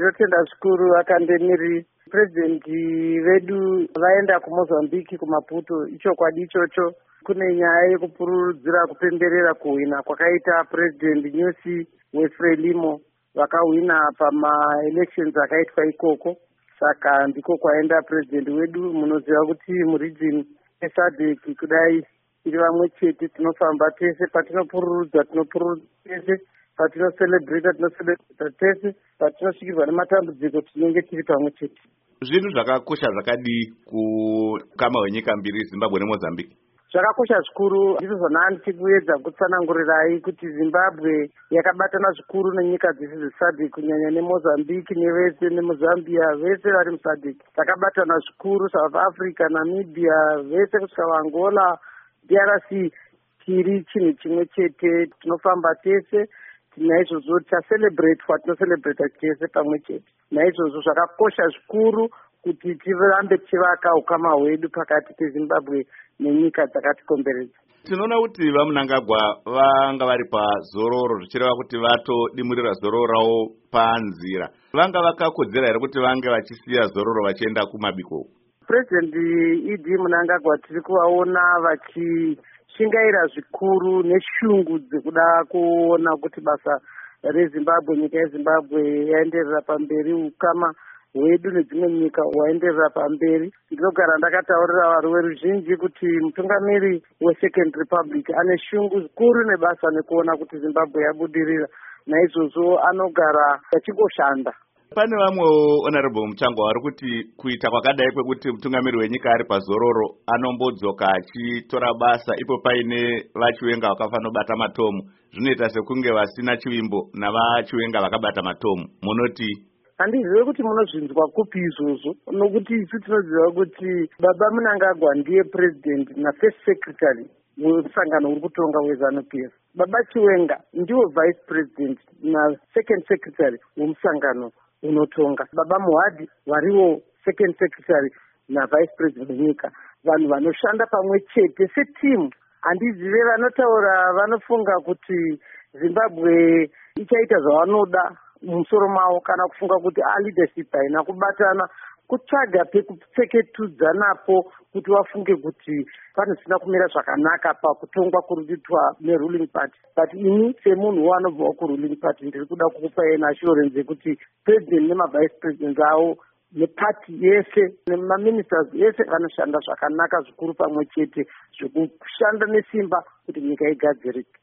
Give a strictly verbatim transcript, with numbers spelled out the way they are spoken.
ndinotenda zvikuru akandemiri purezidendi vedu vaenda kuMozambique kuMaputo. Ichokwadi ichocho. Kune nyaya yekupururudzira kupemberera kuhwina kwakaita purezidendi Nyusi weFrelimo vakahwina pamaelections akaitwa ikoko. Saka ndiko kwaenda purezidendi wedu. Munoziva kuti muregion yeSADC kudai iri vamwe chete tinofamba tese, patinopururudza tinopururudza tese, patinoselebrata tinoselebrata tese, patinosvikirwa nematambudziko tinenge tiri pamwe chete. Zvinhu zvakakosha zvakadi kukama hwenyika mbiri Zimbabwe neMozambique. Zvakakosha zvikuru. Ndizvo zvona ndikuedza kutsanangurirai kuti Zimbabwe yakabatana zvikuru nenyika dzese dzeSADC kunyanya neMozambique nevese neMozambia vese vari muSADC. Takabatana zvikuru. South Africa, Namibia, vese kusvika Angola, D R C, tiri chinhu chimwe chete, tinofamba tese. Naizvozvo taselebrate tinoselebrata tese pamwe chete. Naizvozvo zvakakosha zvikuru kuti tirambe tichivaka ukama hwedu pakati peZimbabwe nenyika dzakatikomberedza. Tinoona kuti vaMunangagwa vanga vari pazororo zvichireva kuti vatodimurira zororo ravo panzira. Vanga vakakodzera here kuti vange vachisiya zororo vachienda kumabiko? President E D Munangagwa tiri kuvaona vachishingaira zvikuru neshungu dzekuda kuona kuti basa reZimbabwe, nyika yeZimbabwe yaenderera pamberi, ukama hwedu nedzimwe nyika hwaenderera pamberi. Ndinogara ndakataurira varume ruzhinji kuti mutungamiri weSecond Republic ane shungu zikuru nebasa nekuona kuti Zimbabwe yabudirira. Naizvozvo anogara achingoshanda. Pane vamwe honorable Muchangwa vari kuti kuita kwakadai kwekuti mutungamiri wenyika ari pazororo anombodzoka achitora basa ipo paine vachiwenga vakafanira bata matomu, zvinoita sekunge vasina chivimbo navachiwenga vakabata matomu. Munoti? Handizive kuti munozvinzwa kupi izvozvo, nokuti isu tinoziva kuti Baba Munangagwa ndiye president na first secretary wemusangano uri kutonga weZANU P F. Baba Chiwenga ndiwo vice president na second secretary wemusangano unotonga. Baba Muhadi variwo second secretary na vice president wenyika. Vanhu vanoshanda pamwe chete setimu. Handizive vanotaura vanofunga kuti Zimbabwe ichaita zvavanoda mumusoro mavo kana kufunga kuti a leadership haina kubatana kutsvaga pekupfeketudza napo kuti vafunge kuti panosina kumira zvakanaka pakutongwa kurudiitwa neruling party. But ini semunhu wanobva kuruling party ndiri kuda kukupai assurance yekuti president nemavice president avo nepati yese nemaministers yese vanoshanda zvakanaka zvikuru pamwe chete zvekushanda nesimba kuti nyika igadzirike.